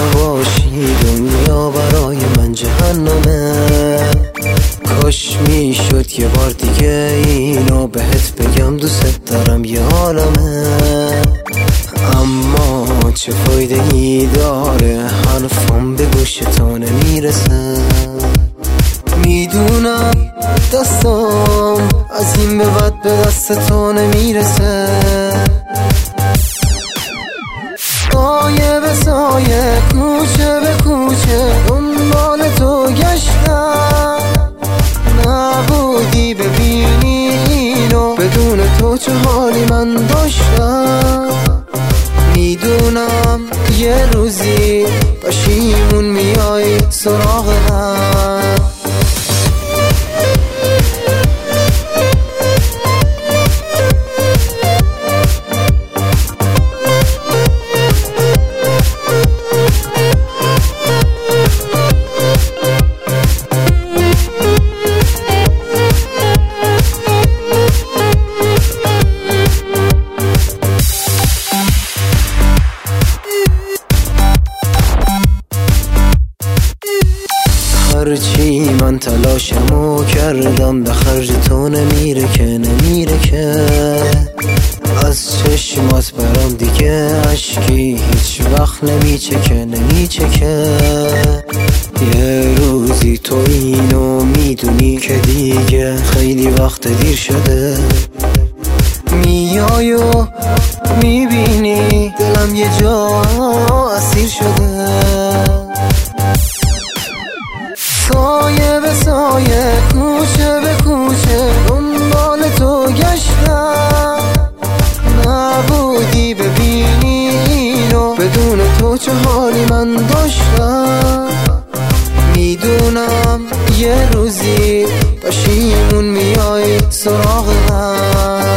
باشی دنیا برای من جهنمه. کاش میشد یه بار دیگه اینو بهت بگم دوست دارم یه عالمه، اما چه فایده ای داره حرفم به گوش تو نمیرسه. میدونم دستم از این به بعد به دست تو نمیرسه. سایه به سایه کوچه به کوچه دنبال تو گشتم، نبودی ببینی اینو بدون تو چه حالی من داشتم. میدونم یه روزی پشیمون میای سراغ من. هرچی من تلاشمو کردم به خرج تو نمیره که از چشمات برام دیگه عشقی هیچ وقت نمیچکه. یه روزی تو اینو میدونی که دیگه خیلی وقت دیر شده. میای و میبینی دلم یه جا اسیر شده. سایه به سایه کوچه به کوچه دنبال تو گشتم، نبودی ببینی اینو بدون تو چه حالی من داشتم. میدونم یه روزی پشیمون میای سراغ من.